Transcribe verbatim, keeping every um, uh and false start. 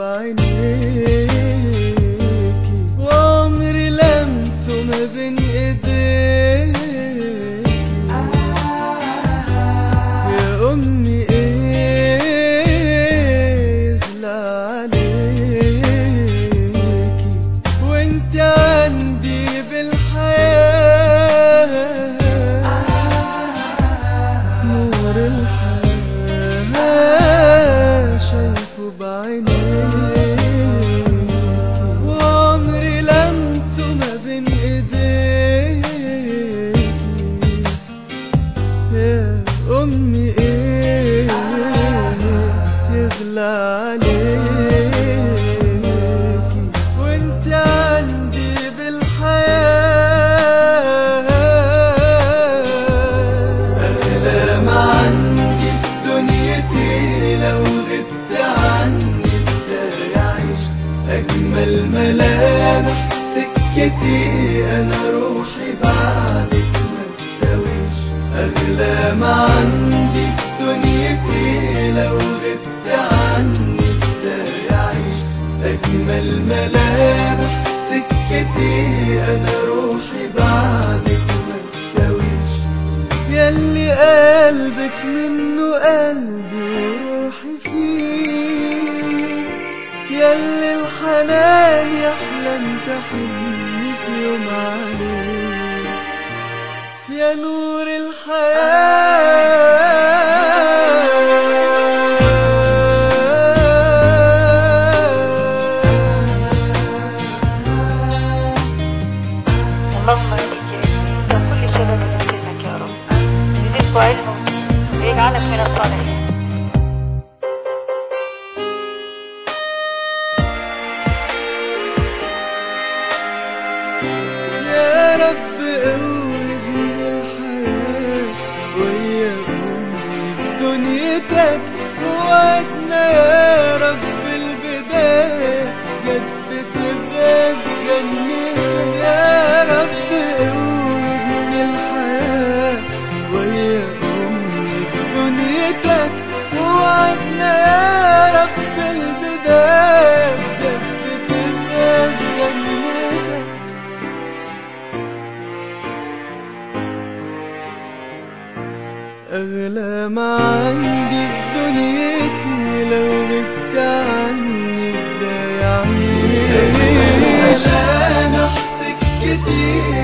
بعينيكي، وعمري لمسه ما بين ايديكي. يا امي ايه يغلى عليكي، وانت عندي بالحياة نور الحياة شايفه بعينيكي، وعمري لمسه ما بين ايديكي. يا امي ايه يغلى عليكي، وانت عندي بالحياة اغلى ما عندي في دنيتي. لو غبت عني ازاي اعيش، اجمل ملامح سكتي انا روحي بعدك ما تساويش. اغلى ما عندي في دنيتي، لو غبت عني ازاي اعيش، اجمل ملامح سكتي انا روحي بعدك ما تساويش. ياللي قلبك منه قلبي وروحي فيه، ياللي الحنان يحلم تحني في يوم عليه. يا نور اللهم اهديك انت كل شباب يمكنك يا رب، يزيدك علما ويجعلك من الصالحين. يا رب قوّدني الحياة ويا أمي دنيتك، وعدنا يا رب البداية جد تبقى جنتك. يا رب قوّدني الحياة ويا أمي دنيتك، وعدنا يا رب البداية جد تبقى جنتك. أغلى ما عندي في دنيتي، لو غبت عني ازاي اعيش. ملامح سكتي